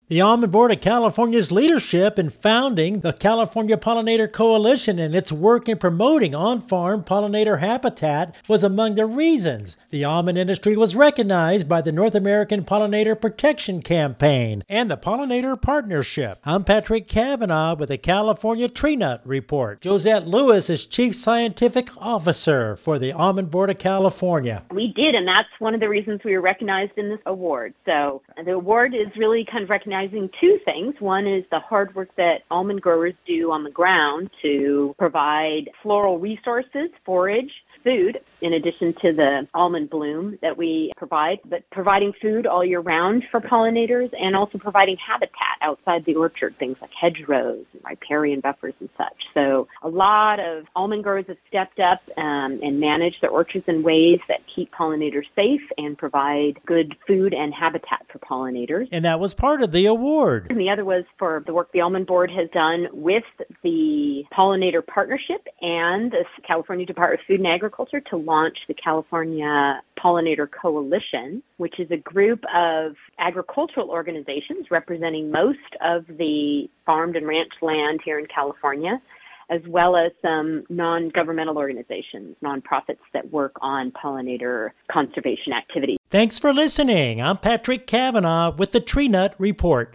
The Almond Board of California's leadership in founding the California Pollinator Coalition and its work in promoting on-farm pollinator habitat was among the reasons the almond industry was recognized by the North American Pollinator Protection Campaign and the Pollinator Partnership. I'm Patrick Cavanaugh with the California Tree Nut Report. Josette Lewis is Chief Scientific Officer for the Almond Board of California. We did, and that's one of the reasons we were recognized in this award. So the award is really kind of recognizing two things. One is the hard work that almond growers do on the ground to provide floral resources, forage, food, in addition to the almond bloom that we provide, but providing food all year round for pollinators and also providing habitat outside the orchard, things like hedgerows and riparian buffers and such. So a lot of almond growers have stepped up and managed their orchards in ways that keep pollinators safe and provide good food and habitat for pollinators. And that was part of the award. And the other was for the work the Almond Board has done with the Pollinator Partnership and the California Department of Food and Agriculture to launch the California Pollinator Coalition, which is a group of agricultural organizations representing most of the farmed and ranch land here in California, as well as some non-governmental organizations, nonprofits that work on pollinator conservation activities. Thanks for listening. I'm Patrick Cavanaugh with the Tree Nut Report.